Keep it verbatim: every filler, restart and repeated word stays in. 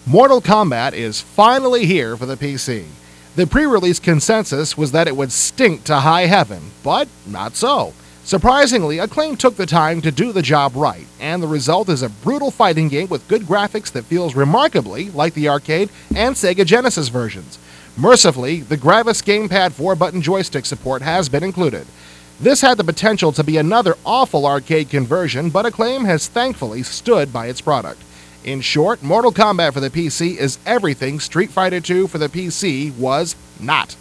Mortal Kombat is finally here for the P C. The pre-release consensus was that it would stink to high heaven, but not so. Surprisingly, Acclaim took the time to do the job right, and the result is a brutal fighting game with good graphics that feels remarkably like the arcade and Sega Genesis versions. Mercifully, the Gravis Gamepad four button joystick support has been included. This had the potential to be another awful arcade conversion, but Acclaim has thankfully stood by its product. In short, Mortal Kombat for the P C is everything Street Fighter two for the P C was not.